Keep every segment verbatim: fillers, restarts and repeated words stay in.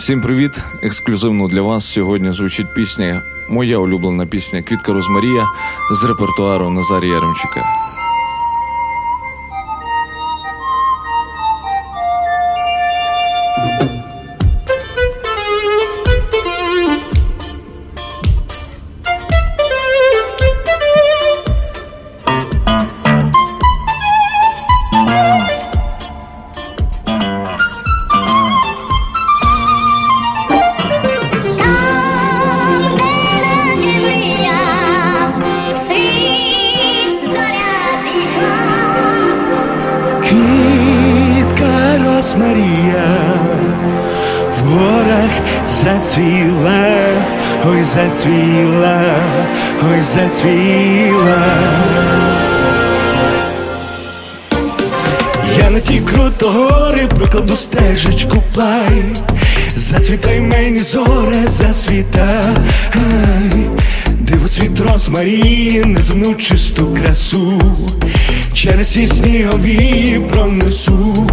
Всім привіт! Ексклюзивно для вас сьогодні звучить пісня, моя улюблена пісня «Квітка Розмарія» з репертуару Назарія Яремчука. Квітка Розмарія в горах зацвіла, ой, зацвіла, ой, зацвіла. Я на ті крутогори прокладу стежечку плай, зацвітай мені зоре, зацвітай, дивоцвіт розмарії, неземну чисту красу через ці снігові пронесу.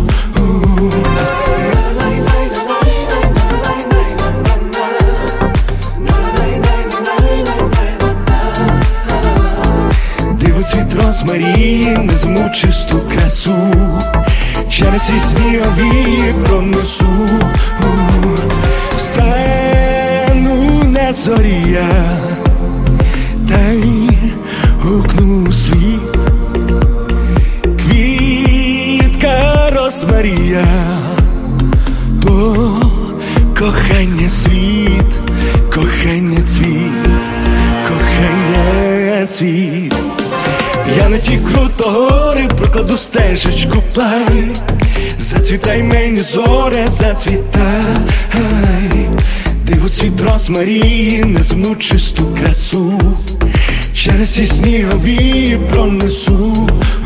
Дивоцвіт розмарії, неземну чисту красу через ці снігові пронесу. Встану на зорі я та й гукну світ. Квітка Розмарія, то кохання світ, кохання цвіт, кохання цвіт. Я на ті крутогори прокладу стежечку плай, зацвітай мені зоре, зацвітай, дивоцвіт розмарії, неземну чисту красу через ці снігові пронесу.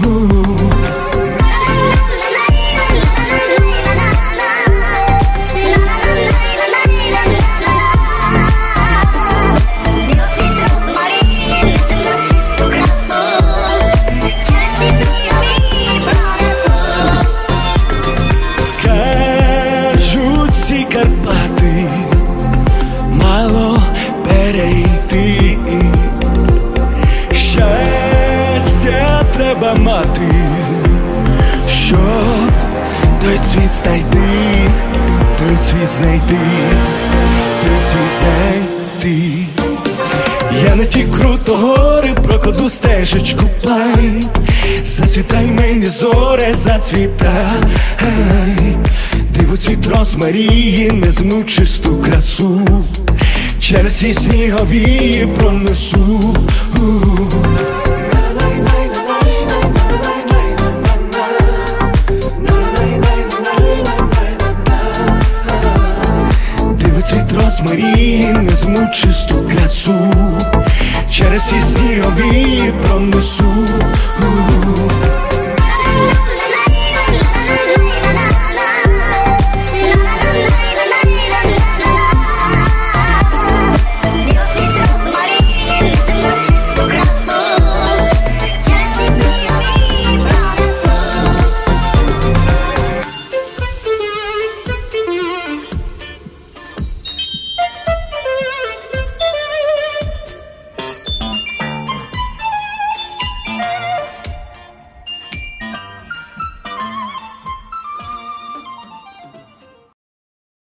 Ці Карпати мало перейти, щастя треба мати, щоб той цвіт знайти, той цвіт знайти, той цвіт знайти. Я на ті крутогори прокладу стежечку плай, зацвітай мені зоре, зацвітай, дивоцвіт розмарії, неземну чисту красу через ці снігові пронесу. Дивоцвіт розмарії, неземну чисту красу через ці снігові пронесу.